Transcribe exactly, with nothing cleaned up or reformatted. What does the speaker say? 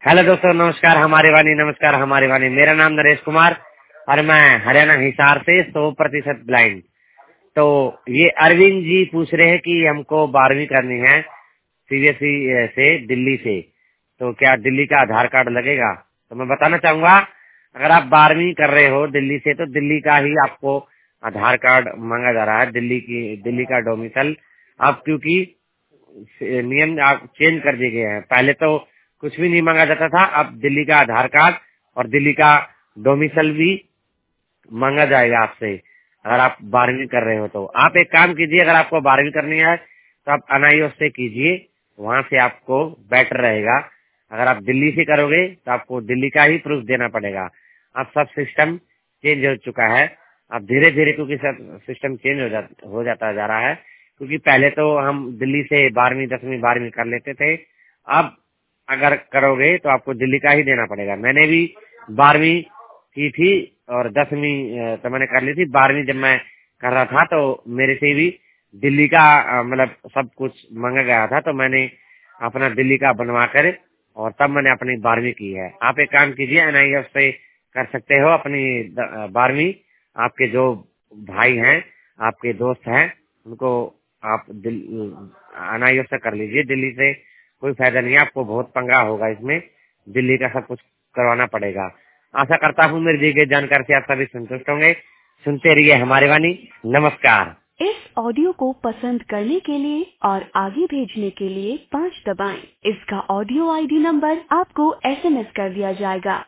Hello दोस्तों, नमस्कार हमारे वाणी नमस्कार हमारे वाणी। मेरा नाम नरेश कुमार और मैं हरियाणा हिसार से सौ प्रतिशत ब्लाइंड। तो ये अरविंद जी पूछ रहे हैं कि हमको बारहवीं करनी है सीबीएसई से दिल्ली से, तो क्या दिल्ली का आधार कार्ड लगेगा? तो मैं बताना चाहूंगा, अगर आप बारहवीं कर रहे हो दिल्ली से तो दिल्ली का ही आपको आधार कार्ड मांगा जा रहा है। दिल्ली की दिल्ली का डोमिसल आप, क्योंकि नियम आप चेंज कर दिए गए हैं। पहले तो कुछ भी नहीं मांगा जाता था, अब दिल्ली का आधार कार्ड और दिल्ली का डोमिसल भी मांगा जाएगा आपसे अगर आप बारहवीं कर रहे हो। तो आप एक काम कीजिए, अगर आपको बारहवीं करनी है तो आप एनआईओ से कीजिए, वहां से आपको बेटर रहेगा। अगर आप दिल्ली से करोगे तो आपको दिल्ली का ही प्रूफ देना पड़ेगा। अब सब सिस्टम चेंज हो चुका है, अब धीरे धीरे क्योंकि सब सिस्टम चेंज हो, जा, हो जाता जा रहा है। क्योंकि पहले तो हम दिल्ली से बारहवीं दसवीं बारहवीं कर लेते थे, अब अगर करोगे तो आपको दिल्ली का ही देना पड़ेगा। मैंने भी बारहवीं की थी और दसवीं तो मैंने कर ली थी। बारहवीं जब मैं कर रहा था तो मेरे से भी दिल्ली का अ, मतलब सब कुछ मांगा गया था, तो मैंने अपना दिल्ली का बनवा कर और तब मैंने अपनी बारहवीं की है। आप एक काम कीजिए, एनआईएफ से कर सकते हो अपनी बारहवीं। आपके जो भाई हैं, आपके दोस्त हैं, उनको आप एनआईएफ से कर लीजिए। दिल्ली से कोई फायदा नहीं है, आपको बहुत पंगा होगा इसमें, दिल्ली का सब कुछ करवाना पड़ेगा। आशा करता हूँ मेरी दी गई जानकारी से आप सभी संतुष्ट होंगे। सुनते रहिए हमारे वाणी। नमस्कार। इस ऑडियो को पसंद करने के लिए और आगे भेजने के लिए पाँच दबाएं। इसका ऑडियो आईडी नंबर आपको एसएमएस कर दिया जाएगा।